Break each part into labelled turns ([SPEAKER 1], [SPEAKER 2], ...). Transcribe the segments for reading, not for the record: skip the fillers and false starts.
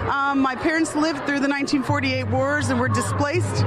[SPEAKER 1] My parents lived through the 1948 wars and were displaced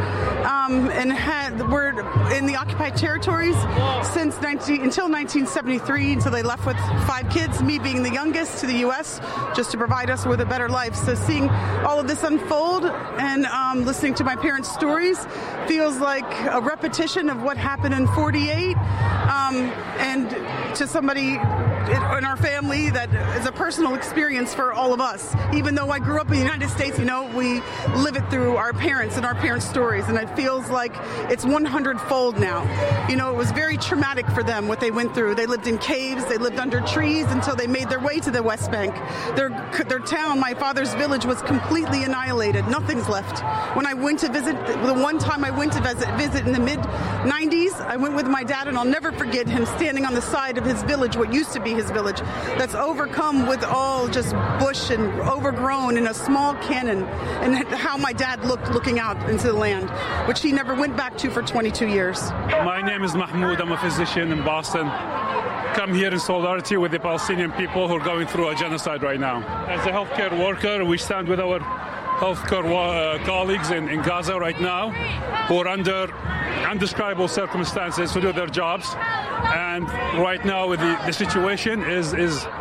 [SPEAKER 1] and were in the occupied territories until 1973, until they left with 5 kids, me being the youngest, to the U.S. just to provide us with a better life. So seeing all of this unfold and listening to my parents' stories feels like a repetition of what happened in 48, and to somebody in our family that is a personal experience for all of us. Even though I grew up in the United States, we live it through our parents and our parents' stories, and it feels like it's 100-fold now. It was very traumatic for them, what they went through. They lived in caves, they lived under trees until they made their way to the West Bank. Their town, my father's village, was completely annihilated. Nothing's left. When I went to visit, the one time I went to visit in the mid-90s, I went with my dad, and I'll never forget him standing on the side of his village, what used to be his village, that's overcome with all just bush and overgrown in a small canyon, and how my dad looked looking out into the land, which he never went back to for 22 years.
[SPEAKER 2] My name is Mahmoud. I'm a physician in Boston. Come here in solidarity with the Palestinian people who are going through a genocide right now. As a healthcare worker, we stand with our healthcare colleagues in Gaza right now, who are under undescribable circumstances to do their jobs. And right now, the situation is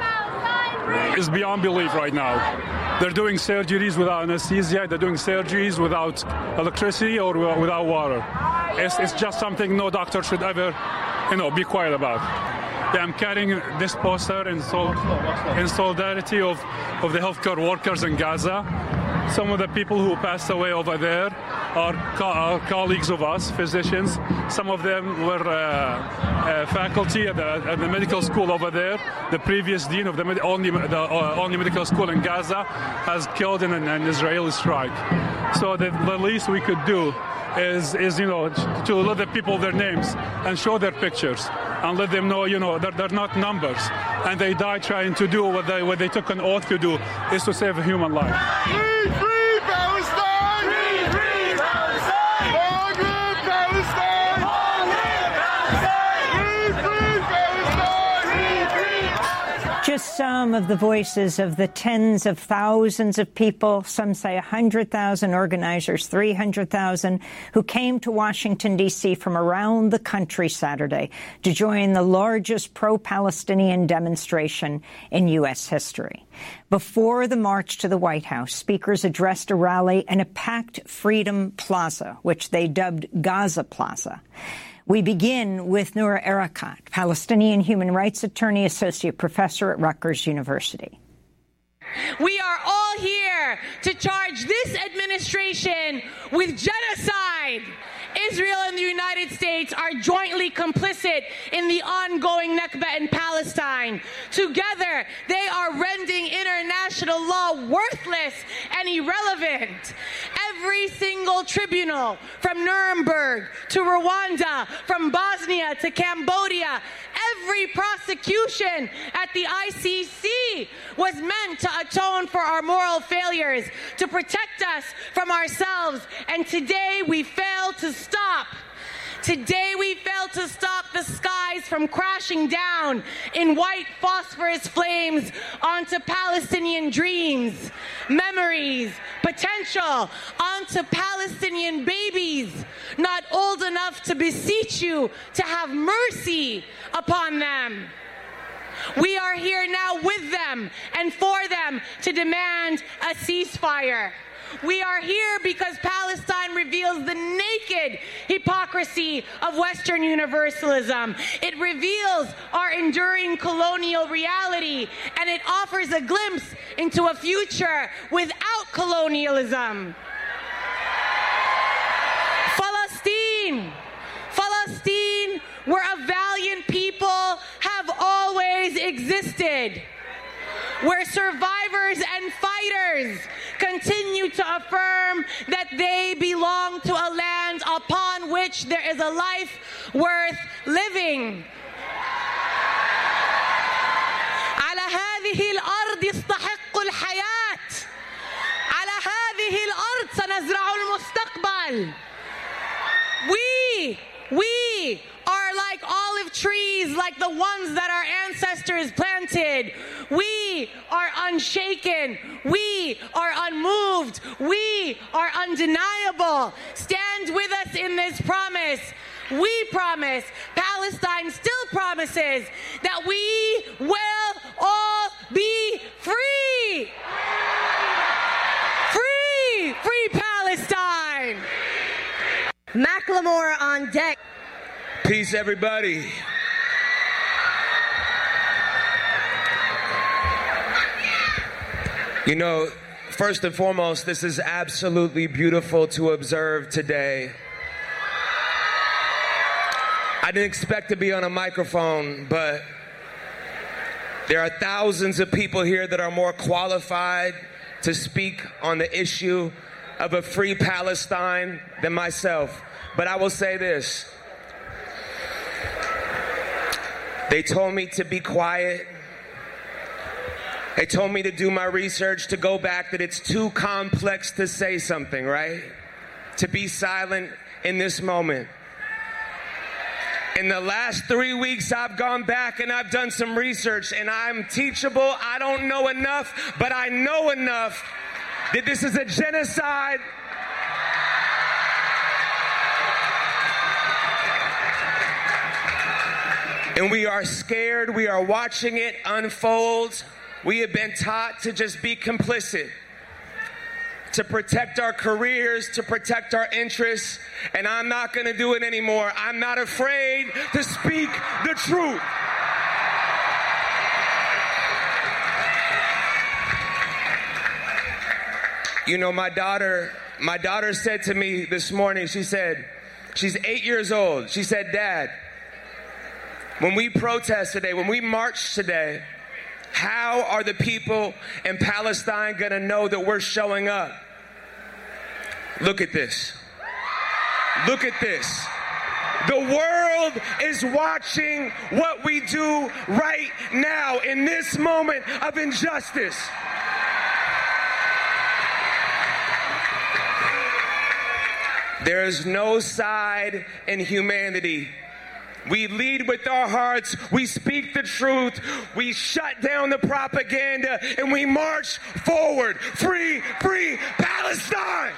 [SPEAKER 2] beyond belief right now. They're doing surgeries without anesthesia. They're doing surgeries without electricity or without water. It's just something no doctor should ever, be quiet about. Yeah, I'm carrying this poster in solidarity of the healthcare workers in Gaza. Some of the people who passed away over there are colleagues of us, physicians. Some of them were faculty at the medical school over there. The previous dean of the only medical school in Gaza has killed in an Israeli strike. So the least we could do is to let the people their names and show their pictures and let them know, they're not numbers, and they died trying to do what they took an oath to do, is to save a human life.
[SPEAKER 3] Free, free Palestine! Free, free Palestine! Long live Palestine! Long live Palestine! Free, free Palestine! Free, free Palestine!
[SPEAKER 4] Just some of the voices of the tens of thousands of people, some say 100,000 organizers, 300,000, who came to Washington, D.C. from around the country Saturday to join the largest pro-Palestinian demonstration in U.S. history. Before the march to the White House, speakers addressed a rally in a packed Freedom Plaza, which they dubbed Gaza Plaza. We begin with Noura Erakat, Palestinian human rights attorney, associate professor at Rutgers University.
[SPEAKER 5] We are all here to charge this administration with genocide. Israel and the United States are jointly complicit in the ongoing Nakba in Palestine. Together, they are rendering international law worthless and irrelevant. Every single tribunal, from Nuremberg to Rwanda, from Bosnia to Cambodia, every prosecution at the ICC was meant to atone for our moral failures, to protect us from ourselves, and today we fail to stop. Today we fail to stop the skies from crashing down in white phosphorus flames onto Palestinian dreams, memories, potential, onto Palestinian babies, not old enough to beseech you to have mercy upon them. We are here now with them and for them to demand a ceasefire. We are here because Palestine reveals the naked hypocrisy of Western universalism. It reveals our enduring colonial reality, and it offers a glimpse into a future without colonialism. Palestine, where a valiant people have always existed, where survivors and fighters continue to affirm that they belong to a land upon which there is a life worth living. على هذه الأرض يستحق الحياة. على هذه الأرض سنزرع المستقبل. We are like olive trees like the ones that our ancestors planted. We are unshaken. We are unmoved. We are undeniable. Stand with us in this promise. We promise, Palestine still promises, that we will all be free. Free! Free Palestine!
[SPEAKER 6] Macklemore on deck.
[SPEAKER 7] Peace, everybody. You know, first and foremost, this is absolutely beautiful to observe today. I didn't expect to be on a microphone, but there are thousands of people here that are more qualified to speak on the issue of a free Palestine than myself. But I will say this. They told me to be quiet. They told me to do my research, to go back, that it's too complex to say something, right? To be silent in this moment. In the last 3 weeks, I've gone back and I've done some research, and I'm teachable. I don't know enough, but I know enough that this is a genocide. And we are scared. We are watching it unfold. We have been taught to just be complicit, to protect our careers, to protect our interests, and I'm not going to do it anymore. I'm not afraid to speak the truth. You know, my daughter said to me this morning, she said, she's 8 years old. She said, "Dad, when we protest today, when we march today, how are the people in Palestine going to know that we're showing up? Look at this. Look at this. The world is watching what we do right now in this moment of injustice." There is no side in humanity. We lead with our hearts, we speak the truth, we shut down the propaganda, and we march forward. Free, free Palestine!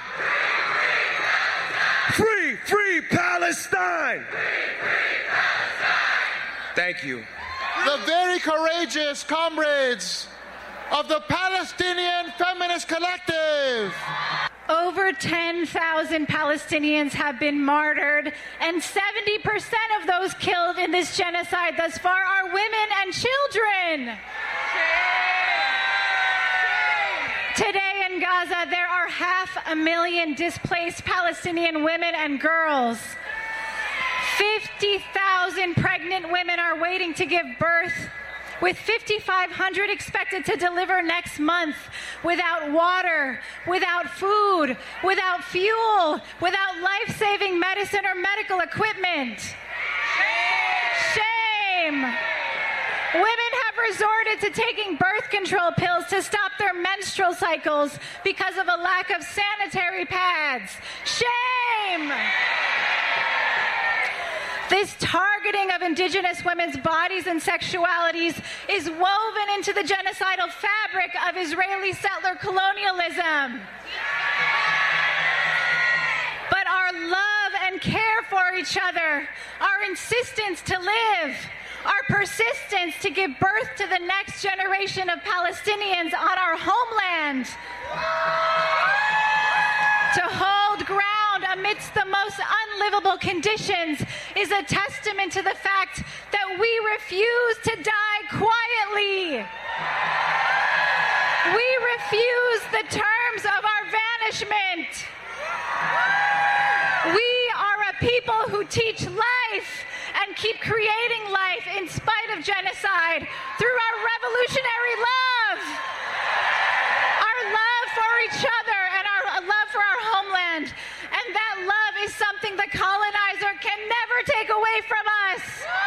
[SPEAKER 7] Free, free Palestine! Thank you.
[SPEAKER 3] The very courageous comrades of the Palestinian Feminist Collective.
[SPEAKER 8] Over 10,000 Palestinians have been martyred, and 70% of those killed in this genocide thus far are women and children. Today in Gaza, there are 500,000 displaced Palestinian women and girls. 50,000 pregnant women are waiting to give birth, with 5,500 expected to deliver next month, without water, without food, without fuel, without life-saving medicine or medical equipment. Shame! Women have resorted to taking birth control pills to stop their menstrual cycles because of a lack of sanitary pads. Shame! This targeting of indigenous women's bodies and sexualities is woven into the genocidal fabric of Israeli settler colonialism. But our love and care for each other, our insistence to live, our persistence to give birth to the next generation of Palestinians on our homeland, to hold ground amidst the most unlivable conditions, is a testament to the fact that we refuse to die quietly. We refuse the terms of our vanishment. We are a people who teach life and keep creating life in spite of genocide through our revolutionary love. Our love for each other and our love for our homeland. And that love is something the colonizer can never take away from us.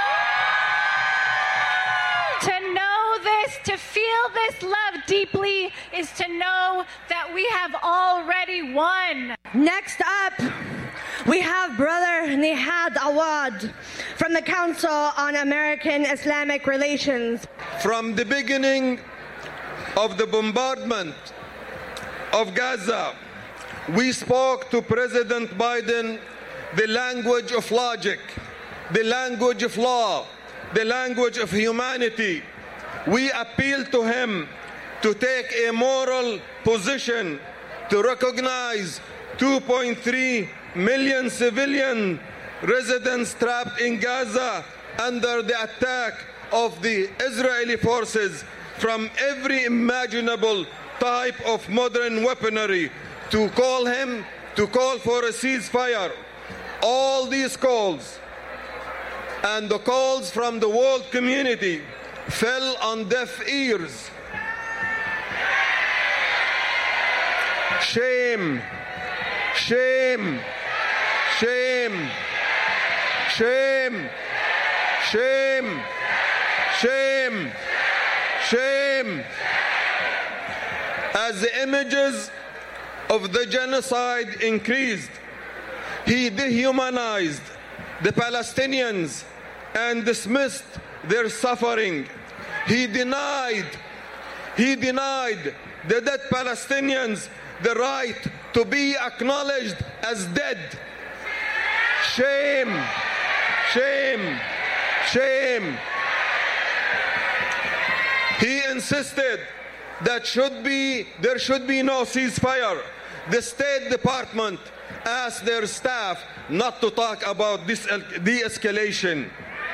[SPEAKER 8] To know this, to feel this love deeply, is to know that we have already won.
[SPEAKER 6] Next up, We have Brother Nihad Awad from the Council on American Islamic Relations.
[SPEAKER 3] From the beginning of the bombardment of Gaza, we spoke to President Biden the language of logic, the language of law, the language of humanity. We appealed to him to take a moral position to recognize 2.3 million civilian residents trapped in Gaza under the attack of the Israeli forces from every imaginable type of modern weaponry, to call for a ceasefire. All these calls and the calls from the world community fell on deaf ears. Shame, shame, shame, shame, shame, shame, shame. As the images of the genocide increased, he dehumanized the Palestinians and dismissed their suffering. He denied the dead Palestinians the right to be acknowledged as dead. Shame, shame, shame. He insisted that there should be no ceasefire. The State Department asked their staff not to talk about this de-escalation.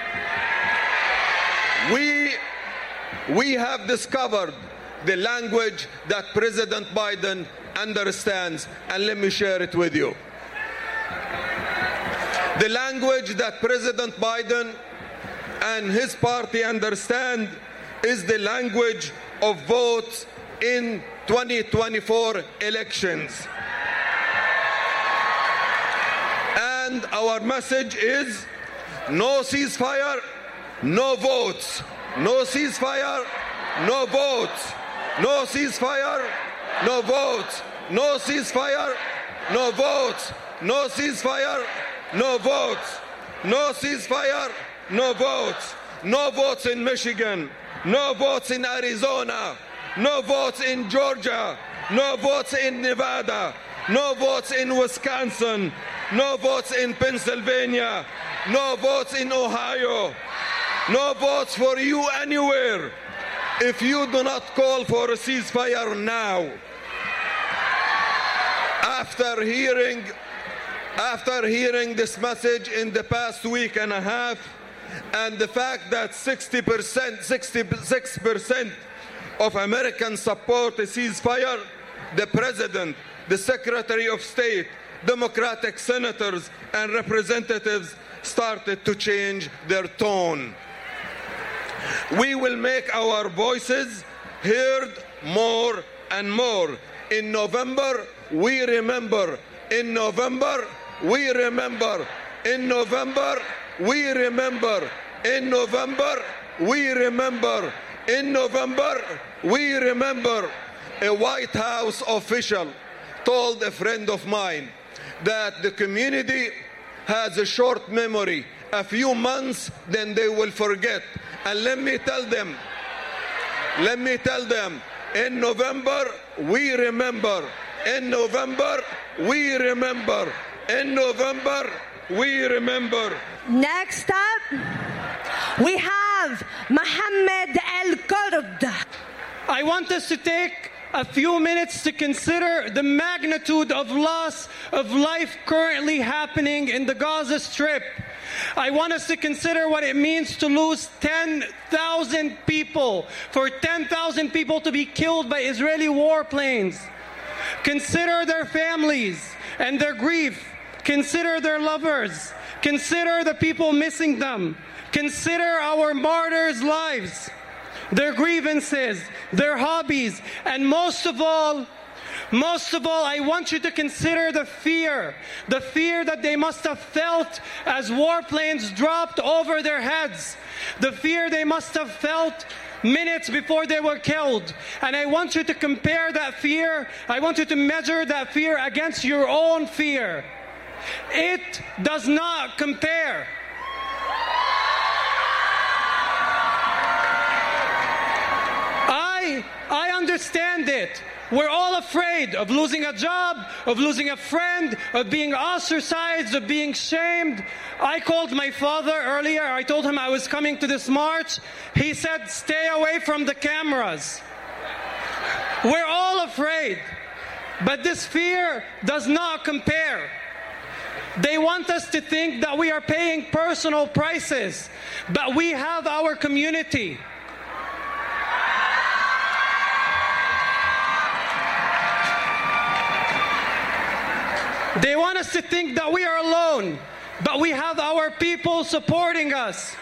[SPEAKER 3] We have discovered the language that President Biden understands, and let me share it with you. The language that President Biden and his party understand is the language of votes in 2024 elections. And our message is no ceasefire, no votes. No ceasefire, no votes. No ceasefire, no votes. No ceasefire, no votes. No ceasefire, no votes. No ceasefire, no votes. No votes in Michigan. No votes in Arizona. No votes in Georgia. No votes in Nevada. No votes in Wisconsin. No votes in Pennsylvania. No votes in Ohio. No votes for you anywhere if you do not call for a ceasefire now. After hearing this message in the past week and a half, and the fact that 66% of Americans support a ceasefire, the President, the Secretary of State, Democratic senators and representatives started to change their tone. We will make our voices heard more and more. In November, we remember. In November, we remember. In November, we remember. In November, we remember. In November, we remember. A White House official told a friend of mine that the community has a short memory. A few months, then they will forget. And let me tell them, in November, we remember. In November, we remember. In November, we remember.
[SPEAKER 6] Next up, we have Mohammed El-Kurd.
[SPEAKER 9] I want us to take a few minutes to consider the magnitude of loss of life currently happening in the Gaza Strip. I want us to consider what it means to lose 10,000 people, for 10,000 people to be killed by Israeli warplanes. Consider their families and their grief. Consider their lovers. Consider the people missing them. Consider our martyrs' lives, their grievances, their hobbies, and most of all, I want you to consider the fear that they must have felt as warplanes dropped over their heads, the fear they must have felt minutes before they were killed. And I want you to compare that fear, I want you to measure that fear against your own fear. It does not compare. I understand it. We're all afraid of losing a job, of losing a friend, of being ostracized, of being shamed. I called my father earlier. I told him I was coming to this march. He said, stay away from the cameras. We're all afraid. But this fear does not compare. They want us to think that we are paying personal prices, but we have our community. They want us to think that we are alone, but we have our people supporting us.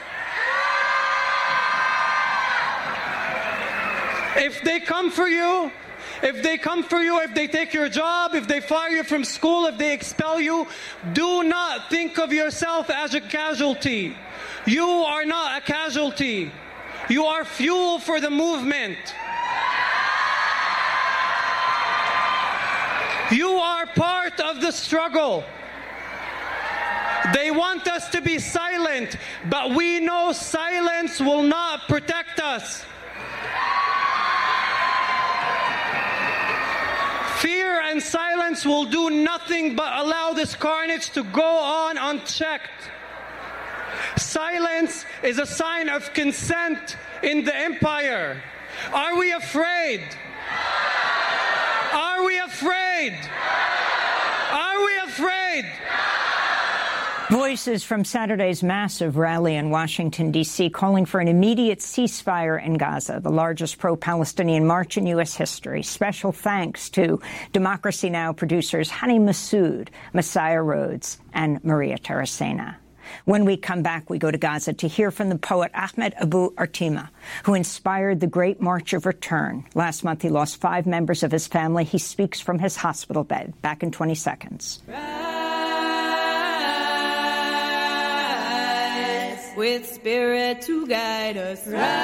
[SPEAKER 9] If they come for you, if they take your job, if they fire you from school, if they expel you, do not think of yourself as a casualty. You are not a casualty. You are fuel for the movement. You are part of the struggle. They want us to be silent, but we know silence will not protect us. Fear and silence will do nothing but allow this carnage to go on unchecked. Silence is a sign of consent in the empire. Are we afraid? Are we afraid? Are we afraid?
[SPEAKER 4] Voices from Saturday's massive rally in Washington, D.C., calling for an immediate ceasefire in Gaza, the largest pro-Palestinian march in U.S. history. Special thanks to Democracy Now! Producers Hani Massoud, Messiah Rhodes, and Maria Taracena. When we come back, we go to Gaza to hear from the poet Ahmed Abu Artima, who inspired the Great March of Return. Last month, he lost 5 members of his family. He speaks from his hospital bed. Back in 20 seconds.
[SPEAKER 10] Rise with spirit to guide us.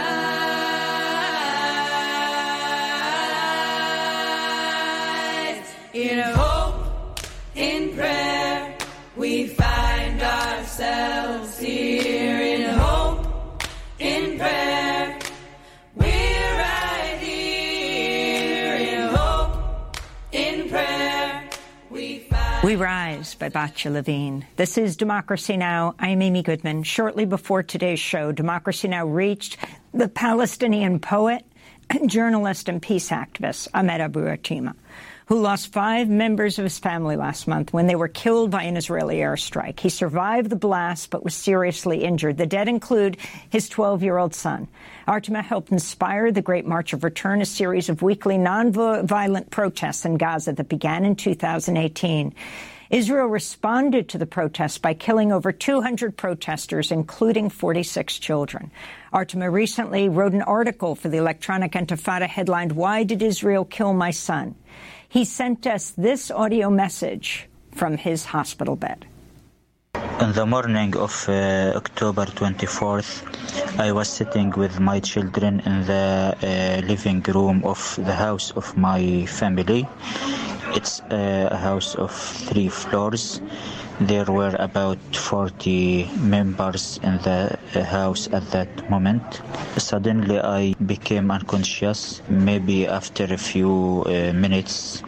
[SPEAKER 10] Rise in hope, in prayer, we find ourselves here. In hope, in prayer, we're right here. In hope, in prayer, we find...
[SPEAKER 4] We Rise by Batya Levine. This is Democracy Now! I'm Amy Goodman. Shortly before today's show, Democracy Now! Reached the Palestinian poet, journalist, and peace activist Ahmed Abu Artima, who lost 5 members of his family last month when they were killed by an Israeli airstrike. He survived the blast but was seriously injured. The dead include his 12-year-old son. Artima helped inspire the Great March of Return, a series of weekly nonviolent protests in Gaza that began in 2018. Israel responded to the protests by killing over 200 protesters, including 46 children. Artima recently wrote an article for the Electronic Intifada headlined, "Why Did Israel Kill My Son?" He sent us this audio message from his hospital bed.
[SPEAKER 11] On the morning of October 24th, I was sitting with my children in the living room of the house of my family. It's a house of 3 floors. There were about 40 members in the house at that moment. Suddenly I became unconscious. Maybe after a few minutes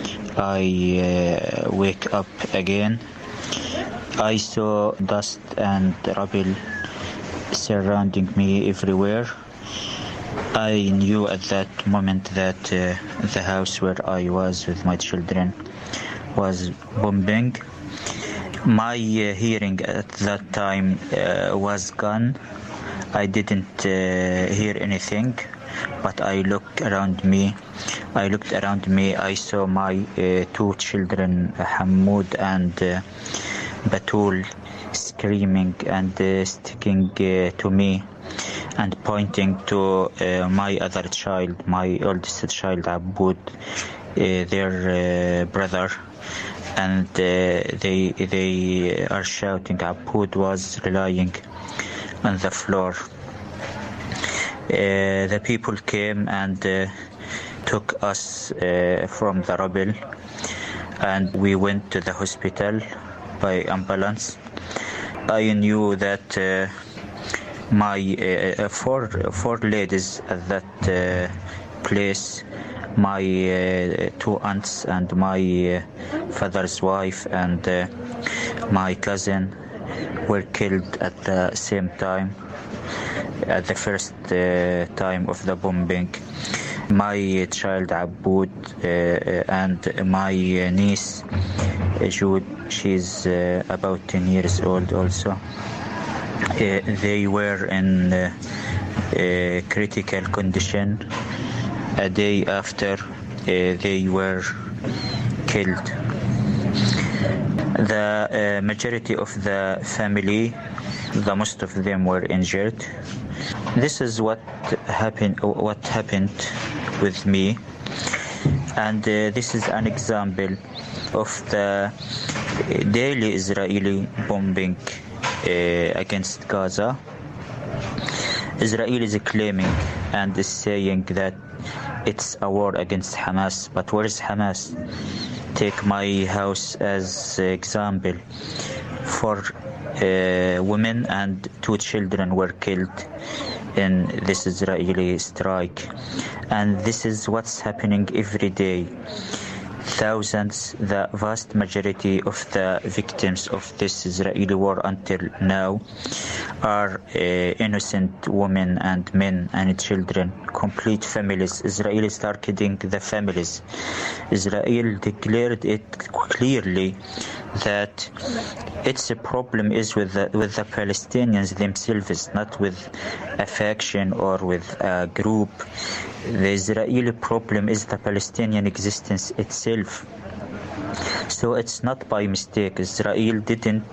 [SPEAKER 11] I wake up again. I saw dust and rubble surrounding me everywhere. I knew at that moment that the house where I was with my children was bombing. My hearing at that time was gone. I didn't hear anything, but I looked around me. I saw my 2 children, Hamoud and Batul, screaming and sticking to me and pointing to my other child, my oldest child, Aboud, their brother. And they are shouting. Aboud was lying on the floor. The people came and took us from the rubble, and we went to the hospital. by ambulance. I knew that my four ladies at that place, my two aunts and my father's wife and my cousin were killed at the same time, at the first time of the bombing. My child Aboud and my niece Jude, she's about 10 years old also. They were in critical condition a day after they were killed. The majority of the family, the most of them were injured. This is what happened with me, and this is an example of the daily Israeli bombing against Gaza. Israel is claiming and is saying that it's a war against Hamas, but where is Hamas? Take my house as example. 4 women and 2 children were killed in this Israeli strike, and this is what's happening every day. Thousands, the vast majority of the victims of this Israeli war until now are innocent women and men and children, complete families. Israel started killing the families. Israel declared it clearly that its problem is with the Palestinians themselves, not with a faction or with a group. The Israeli problem is the Palestinian existence itself. So it's not by mistake. Israel didn't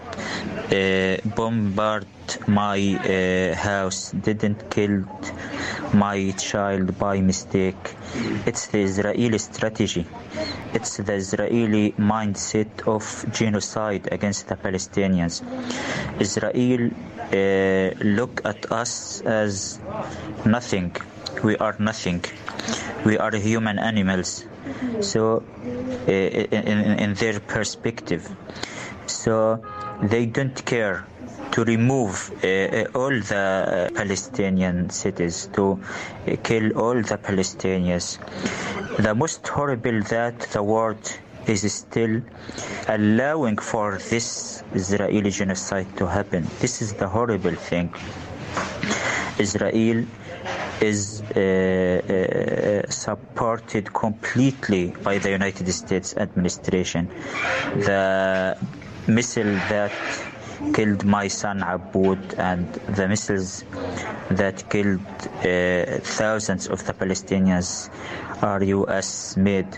[SPEAKER 11] bombard my house, didn't kill my child by mistake. It's the Israeli strategy. It's the Israeli mindset of genocide against the Palestinians. Israel look at us as nothing. We are nothing. We are human animals. So in their perspective, so they don't care to remove all the Palestinian cities, to kill all the Palestinians. The most horrible that the world is still allowing for this Israeli genocide to happen. This is the horrible thing. Israel is supported completely by the United States administration. The missile that killed my son Aboud and the missiles that killed thousands of the Palestinians are US made.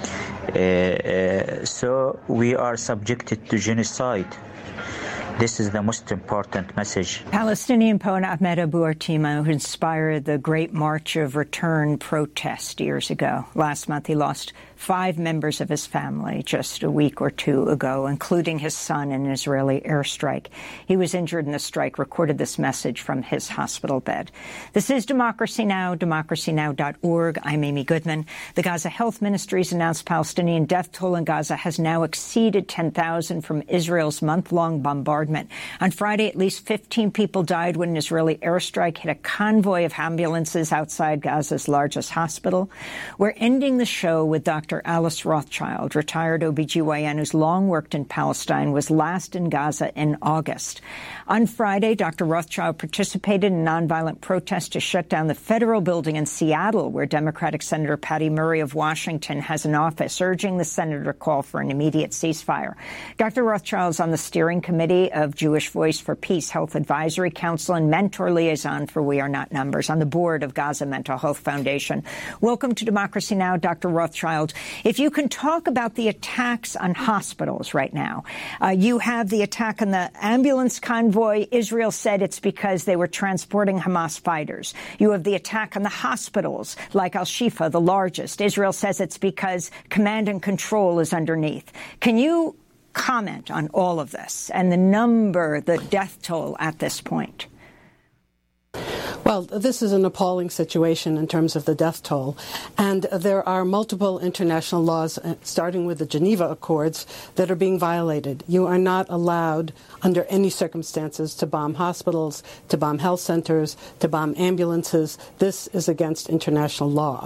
[SPEAKER 11] So we are subjected to genocide. This is the most important message.
[SPEAKER 4] Palestinian poet Ahmed Abu Artima, who inspired the Great March of Return protest years ago. Last month, he lost 5 members of his family just a week or 2 ago, including his son in an Israeli airstrike. He was injured in the strike, recorded this message from his hospital bed. This is Democracy Now!, democracynow.org. I'm Amy Goodman. The Gaza Health Ministry's announced Palestinian death toll in Gaza has now exceeded 10,000 from Israel's month-long bombardment. On Friday, at least 15 people died when an Israeli airstrike hit a convoy of ambulances outside Gaza's largest hospital. We're ending the show with Dr. Alice Rothschild, retired OBGYN who's long worked in Palestine, was last in Gaza in August. On Friday, Dr. Rothschild participated in nonviolent protests to shut down the federal building in Seattle, where Democratic Senator Patty Murray of Washington has an office, urging the senator to call for an immediate ceasefire. Dr. Rothschild is on the steering committee of Jewish Voice for Peace Health Advisory Council and mentor liaison for We Are Not Numbers, on the board of Gaza Mental Health Foundation. Welcome to Democracy Now!, Dr. Rothschild. If you can talk about the attacks on hospitals right now. You have the attack on the ambulance convoy. Israel said it's because they were transporting Hamas fighters. You have the attack on the hospitals, like Al-Shifa, the largest. Israel says it's because command and control is underneath. Can you comment on all of this and the death toll at this point?
[SPEAKER 12] Well, this is an appalling situation in terms of the death toll. And there are multiple international laws, starting with the Geneva Accords, that are being violated. You are not allowed, under any circumstances, to bomb hospitals, to bomb health centers, to bomb ambulances. This is against international law.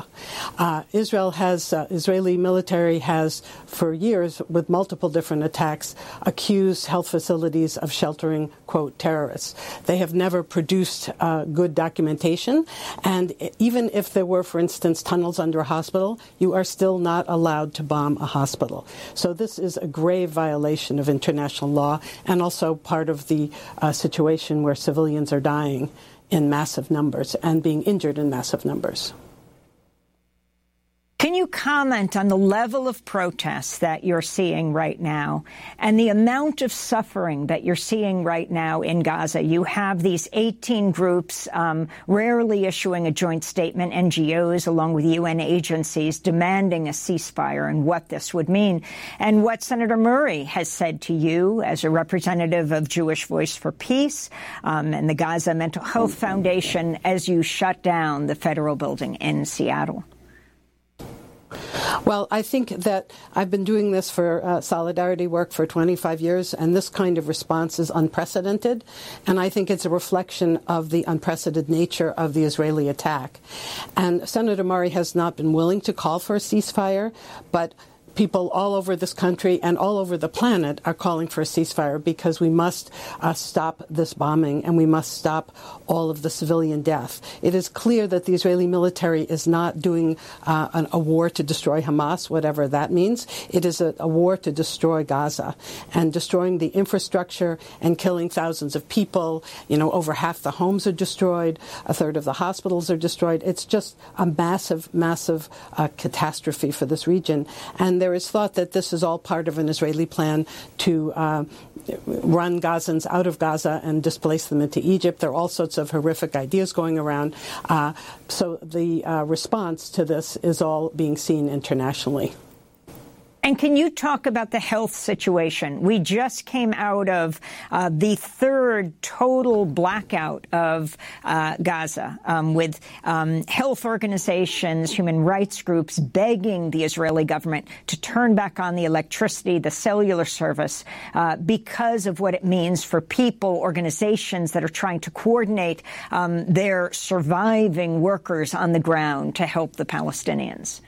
[SPEAKER 12] Israeli military has, for years, with multiple different attacks, accused health facilities of sheltering, quote, terrorists. They have never produced good documentation, and even if there were, for instance, tunnels under a hospital, you are still not allowed to bomb a hospital. So this is a grave violation of international law, and also part of the situation where civilians are dying in massive numbers and being injured in massive numbers.
[SPEAKER 4] Can you comment on the level of protests that you're seeing right now and the amount of suffering that you're seeing right now in Gaza? You have these 18 groups rarely issuing a joint statement, NGOs along with UN agencies demanding a ceasefire and what this would mean. And what Senator Murray has said to you as a representative of Jewish Voice for Peace and the Gaza Mental Health Foundation as you shut down the federal building in Seattle.
[SPEAKER 12] Well, I think that I've been doing this for solidarity work for 25 years, and this kind of response is unprecedented. And I think it's a reflection of the unprecedented nature of the Israeli attack. And Senator Murray has not been willing to call for a ceasefire, but people all over this country and all over the planet are calling for a ceasefire because we must stop this bombing and we must stop all of the civilian death. It is clear that the Israeli military is not doing a war to destroy Hamas, whatever that means. It is a war to destroy Gaza and destroying the infrastructure and killing thousands of people. You know, over half the homes are destroyed. A third of the hospitals are destroyed. It's just a massive, massive catastrophe for this region. And there is thought that this is all part of an Israeli plan to run Gazans out of Gaza and displace them into Egypt. There are all sorts of horrific ideas going around. So the response to this is all being seen internationally.
[SPEAKER 4] And can you talk about the health situation? We just came out of the third total blackout of Gaza with health organizations, human rights groups begging the Israeli government to turn back on the electricity, the cellular service, because of what it means for people, organizations that are trying to coordinate their surviving workers on the ground to help the Palestinians.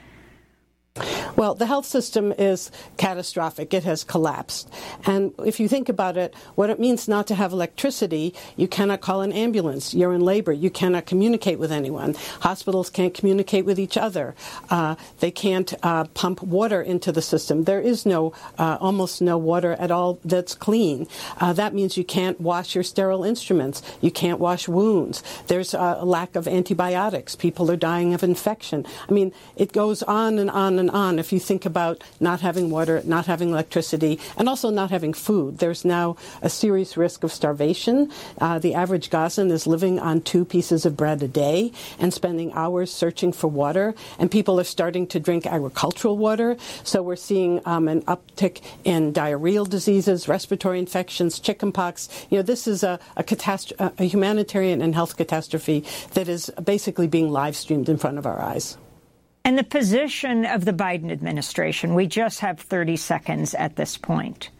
[SPEAKER 12] Well, the health system is catastrophic. It has collapsed. And if you think about it, what it means not to have electricity, you cannot call an ambulance. You're in labor. You cannot communicate with anyone. Hospitals can't communicate with each other. They can't pump water into the system. There is almost no water at all that's clean. That means you can't wash your sterile instruments. You can't wash wounds. There's a lack of antibiotics. People are dying of infection. I mean, it goes on and on and on. If you think about not having water, not having electricity, and also not having food, there's now a serious risk of starvation. The average Gazan is living on 2 pieces of bread a day and spending hours searching for water, and people are starting to drink agricultural water. So we're seeing an uptick in diarrheal diseases, respiratory infections, chickenpox. You know, this is a humanitarian and health catastrophe that is basically being live streamed in front of our eyes.
[SPEAKER 4] And the position of the Biden administration, we just have 30 seconds at this point.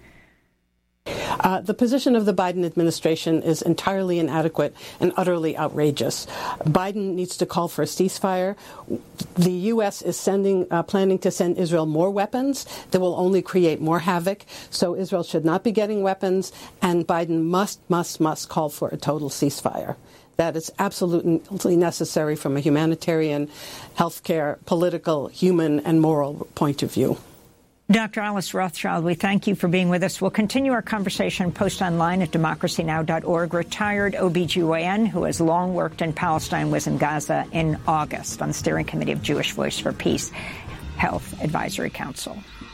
[SPEAKER 12] The position of the Biden administration is entirely inadequate and utterly outrageous. Biden needs to call for a ceasefire. The U.S. is planning to send Israel more weapons that will only create more havoc. So Israel should not be getting weapons, and Biden must call for a total ceasefire. That is absolutely necessary from a humanitarian, healthcare, political, human, and moral point of view.
[SPEAKER 4] Dr. Alice Rothschild, we thank you for being with us. We'll continue our conversation, post online at democracynow.org. Retired OBGYN who has long worked in Palestine was in Gaza in August on the Steering Committee of Jewish Voice for Peace Health Advisory Council.